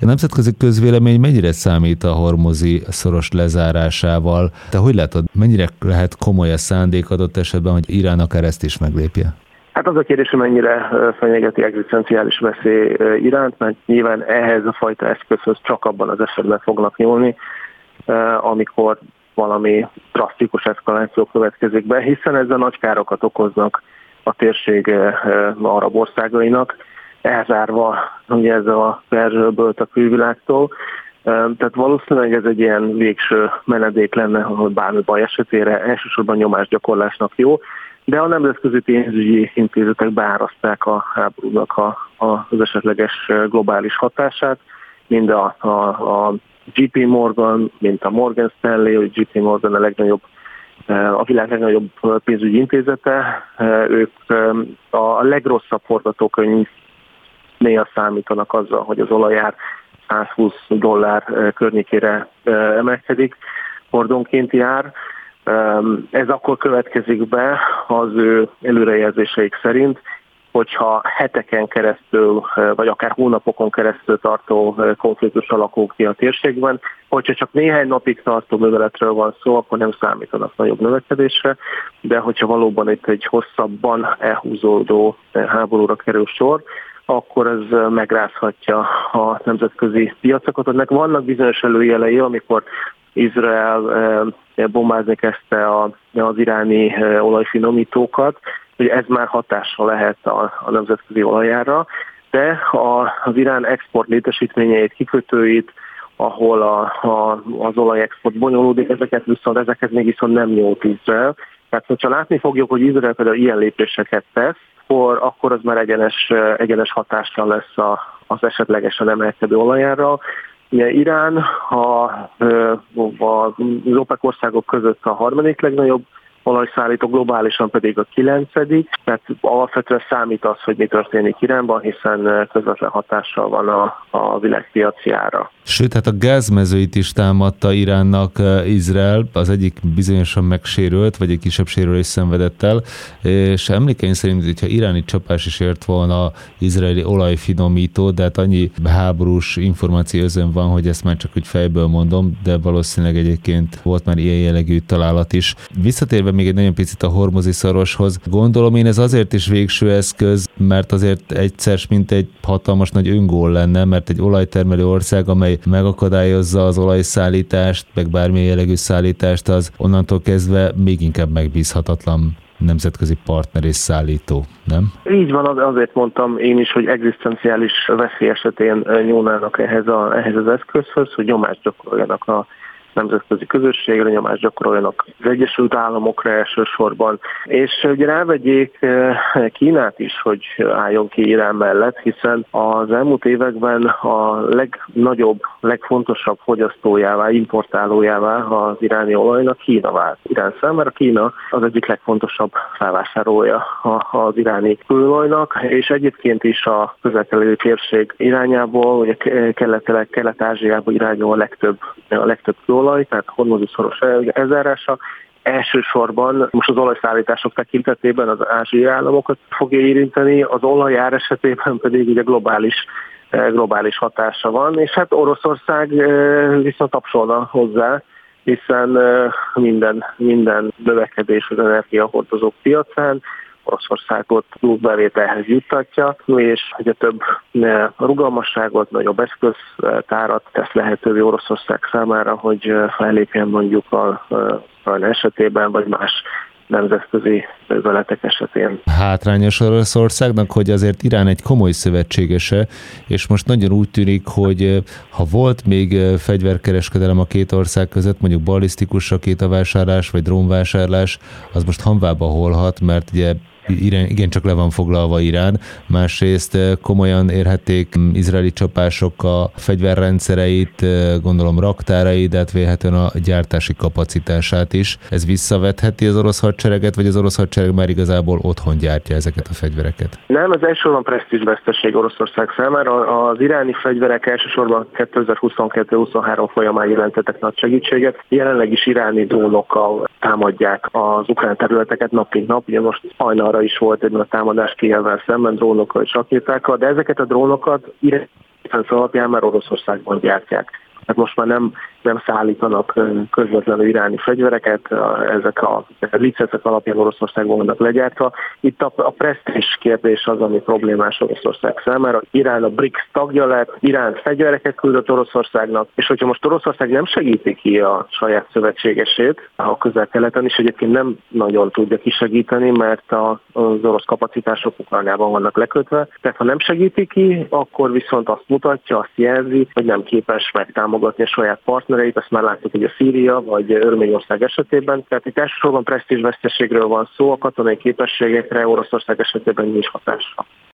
A nemzetközi közvélemény mennyire számít a hormuzi szoros lezárásával? Te hogy látod, mennyire lehet komoly a szándék adott esetben, hogy Irán akár ezt is meglépje? Hát az a kérdés, hogy mennyire fenyegeti egzisztenciális veszély Iránt, mert nyilván ehhez a fajta eszközhöz csak abban az esetben fognak nyúlni, amikor valami drasztikus eszkaláció következik be, hiszen ezzel nagy károkat okoznak a térség arab országainak, elzárva ugye ezzel a perzsőbölt a külvilágtól. Tehát valószínűleg ez egy ilyen végső menedék lenne, hogy bármi baj esetére elsősorban nyomásgyakorlásnak jó, de a nemzetközi pénzügyi intézetek beáraszták a háborúnak az esetleges globális hatását, mind a JP Morgan, mint a Morgan Stanley, vagy JP Morgan a világ legnagyobb pénzügyi intézete, ők a legrosszabb forgatókönyv néha számítanak azzal, hogy az olajár $120 környékére emelkedik, hordonkénti ár. Ez akkor következik be az ő előrejelzéseik szerint, hogyha heteken keresztül, vagy akár hónapokon keresztül tartó konfliktus alakul ki a térségben, hogyha csak néhány napig tartó műveletről van szó, akkor nem számítanak nagyobb növekedésre, de hogyha valóban itt egy hosszabban elhúzódó háborúra kerül sor, akkor ez megrázhatja a nemzetközi piacokat. Ennek vannak bizonyos előjelei, amikor Izrael bombázni kezdte az iráni olajfinomítókat, hogy ez már hatással lehet a nemzetközi olajára, de az Irán export létesítményeit, kikötőit, ahol az olajexport bonyolódik, ezeket még viszont nem nyújt Izrael. Tehát, hogyha látni fogjuk, hogy Izrael például ilyen lépéseket tesz, akkor az már egyenes hatással lesz az esetlegesen emelkedő olajára. Ugye Irán az OPEC országok között a harmadik legnagyobb olajszállító, globálisan pedig a 9. Tehát alapvetően számít az, hogy mi történik Iránban, hiszen közvetlen hatással van a világpiaci ára. Sőt, hát a gázmezőit is támadta Iránnak Izrael, az egyik bizonyosan megsérült, vagy egy kisebb sérülés szenvedett el, és emlékeim szerint, hogyha iráni csapás is ért volna izraeli olajfinomító, de hát annyi háborús információ özön van, hogy ezt már csak úgy fejből mondom, de valószínűleg egyébként volt már ilyen jellegű találat is. Visszatérve még egy nagyon picit a hormuzi szoroshoz, gondolom én ez azért is végső eszköz, mert azért egyszer mint egy hatalmas nagy öngól lenne, mert egy olajtermelő ország, amely megakadályozza az olajszállítást, meg bármilyen jellegű szállítást, az onnantól kezdve még inkább megbízhatatlan nemzetközi partner és szállító, nem? Így van, azért mondtam én is, hogy egzisztenciális veszély esetén nyúlnának ehhez az eszközhöz, hogy nyomást gyakoroljanak a nemzetközi közösségre, nyomást gyakoroljanak az Egyesült Államokra elsősorban, és ugye rávegyék Kínát is, hogy álljon ki Irán mellett, hiszen az elmúlt években a legnagyobb, legfontosabb fogyasztójává, importálójává az iráni olajnak Kína vált. Irán számára Kína az egyik legfontosabb felvásárolója az iráni kőolajnak, és egyébként is a közel-keleti térség irányából, ugye Kelet-Ázsiából irányul a legtöbb kőolaj, tehát hormuzi szoros elzárása. Elsősorban most az olajszállítások tekintetében az ázsiai államokat fogja érinteni, az olajár esetében pedig ugye globális hatása van, és hát Oroszország viszont tapsolna hozzá, hiszen minden növekedés az energiahordozók piacán Oroszországot pluszbevételhez juttatja, és ugye több rugalmasságot, nagyobb eszköztárat tesz lehetővé Oroszország számára, hogy fellépjen mondjuk a Ukrajna esetében, vagy más nemzetközi veletek esetén. Hátrányos Oroszországnak, hogy azért Irán egy komoly szövetségese, és most nagyon úgy tűnik, hogy ha volt még fegyverkereskedelem a két ország között, mondjuk ballisztikus rakétavásárlás, vagy drónvásárlás, az most hamvába holhat, mert ugye igencsak le van foglalva Irán, másrészt komolyan érhették izraeli csapások a fegyverrendszereit, gondolom raktárait, de hát vélhetően a gyártási kapacitását is. Ez visszavetheti az orosz hadsereget, vagy az orosz hadsereg már igazából otthon gyártja ezeket a fegyvereket? Nem, ez elsősorban presztízsveszteség Oroszország számára. Az iráni fegyverek elsősorban 2022-23 folyamán jelentettek nagy segítséget. Jelenleg is iráni drónokkal támadják az ukrán területeket nap mint nap. Ugye most hajnalra is volt egy nagy támadás Kijevvel szemben drónokkal és rakétákkal, de ezeket a drónokat alapján már Oroszországban gyártják. Tehát most már nem szállítanak közvetlenül iráni fegyvereket, ezek a licencek alapján Oroszországban vannak legyártva. Itt a presztízs kérdés az, ami problémás Oroszország számára. Irán a BRICS tagja lett, Irán fegyvereket küldött Oroszországnak, és hogyha most Oroszország nem segíti ki a saját szövetségesét, a Közel-Keleten is egyébként nem nagyon tudja kisegíteni, mert az orosz kapacitások Ukrajnában vannak lekötve. Tehát ha nem segíti ki, akkor viszont azt mutatja, azt jelzi, hogy nem képes megtámogatni a saját partnereit, azt már láttuk, hogy a Szíria vagy Örményország esetében. Tehát itt elsősorban presztízsveszteségről van szó, a katonai képességekre Oroszország esetében nincs hatása.